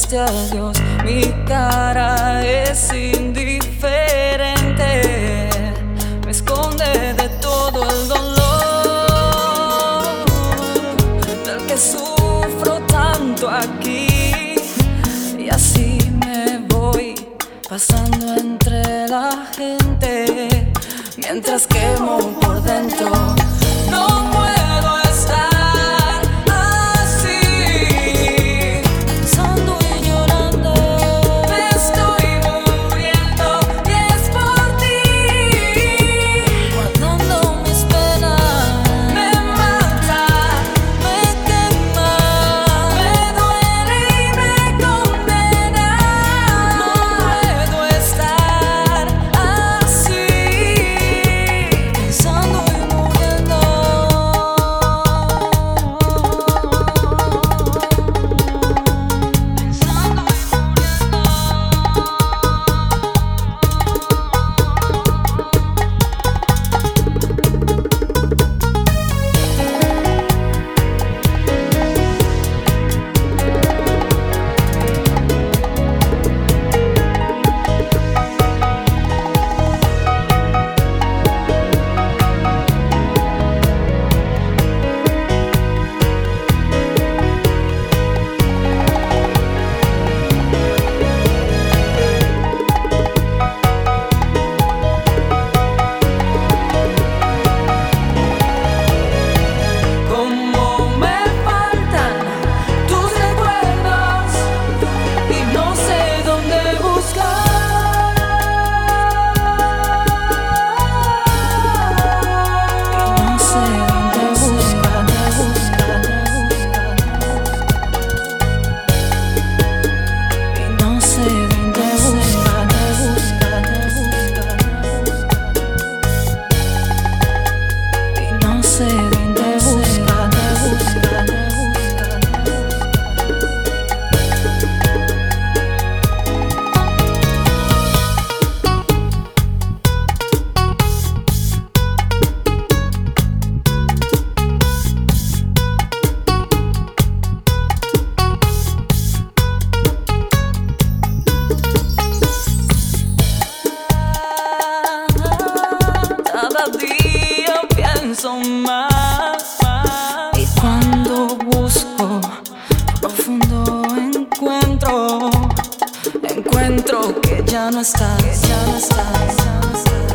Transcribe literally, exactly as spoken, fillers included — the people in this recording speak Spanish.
gritaste adiós. Mi cara es indiferente, me esconde de todo el dolor del que sufro tanto aquí. Y así me voy pasando entre la gente mientras quemo por dentro. No puedo estar así, pensando y llorando. Me estoy muriendo y es por ti, guardando mis penas. Me mata, me quema, me duele y me condena. No puedo estar así, pensando y muriendo. Cada día pienso más, más, y cuando busco profundo encuentro, encuentro que ya no estás, que ya no estás, ya no estás.